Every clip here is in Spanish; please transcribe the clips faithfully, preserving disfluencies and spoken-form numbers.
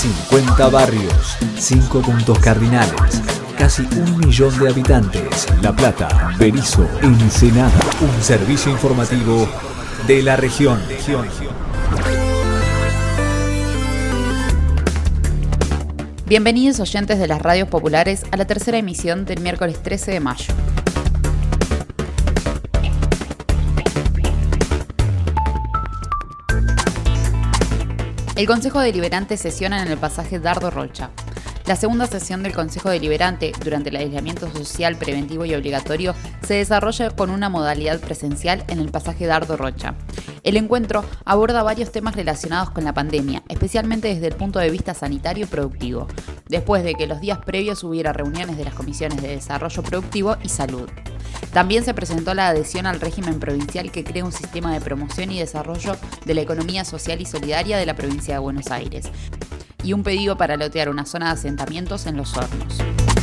cincuenta barrios, cinco puntos cardinales, casi un millón de habitantes. La Plata, Berisso, Ensenada. Un servicio informativo de la región. Bienvenidos oyentes de las radios populares a la tercera emisión del miércoles trece de mayo. El Consejo Deliberante sesiona en el pasaje Dardo Rocha. La segunda sesión del Consejo Deliberante, durante el aislamiento social preventivo y obligatorio, se desarrolla con una modalidad presencial en el pasaje Dardo Rocha. El encuentro aborda varios temas relacionados con la pandemia, especialmente desde el punto de vista sanitario y productivo, después de que los días previos hubiera reuniones de las comisiones de Desarrollo Productivo y Salud. También se presentó la adhesión al régimen provincial que crea un sistema de promoción y desarrollo de la economía social y solidaria de la provincia de Buenos Aires, y un pedido para lotear una zona de asentamientos en Los Hornos.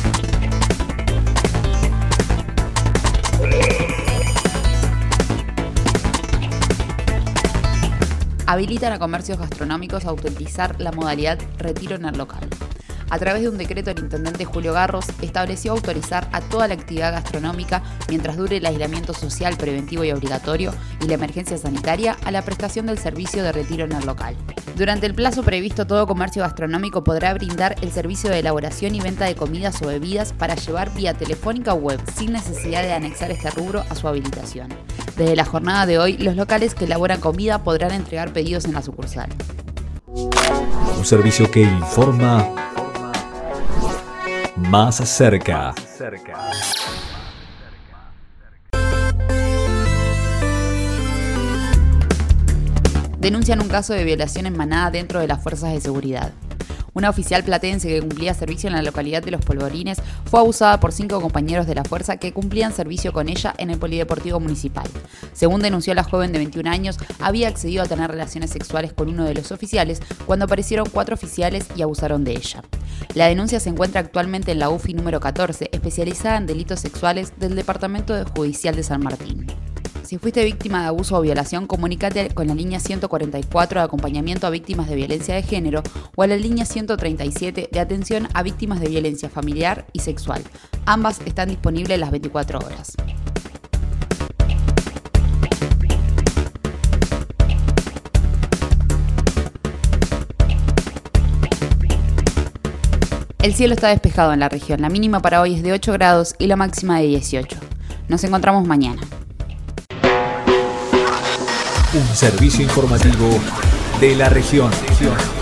Habilitan a comercios gastronómicos a utilizar la modalidad retiro en el local. A través de un decreto, el intendente Julio Garros estableció autorizar a toda la actividad gastronómica mientras dure el aislamiento social preventivo y obligatorio y la emergencia sanitaria a la prestación del servicio de retiro en el local. Durante el plazo previsto, todo comercio gastronómico podrá brindar el servicio de elaboración y venta de comidas o bebidas para llevar vía telefónica o web, sin necesidad de anexar este rubro a su habilitación. Desde la jornada de hoy, los locales que elaboran comida podrán entregar pedidos en la sucursal. Un servicio que informa más cerca. Denuncian un caso de violación en manada dentro de las fuerzas de seguridad. Una oficial platense que cumplía servicio en la localidad de Los Polvorines fue abusada por cinco compañeros de la fuerza que cumplían servicio con ella en el Polideportivo Municipal. Según denunció la joven de veintiún años, había accedido a tener relaciones sexuales con uno de los oficiales cuando aparecieron cuatro oficiales y abusaron de ella. La denuncia se encuentra actualmente en la U F I número catorce, especializada en delitos sexuales del Departamento Judicial de San Martín. Si fuiste víctima de abuso o violación, comunícate con la línea ciento cuarenta y cuatro de acompañamiento a víctimas de violencia de género o a la línea ciento treinta y siete de atención a víctimas de violencia familiar y sexual. Ambas están disponibles las veinticuatro horas. El cielo está despejado en la región. La mínima para hoy es de ocho grados y la máxima de dieciocho. Nos encontramos mañana. Un servicio informativo de la región.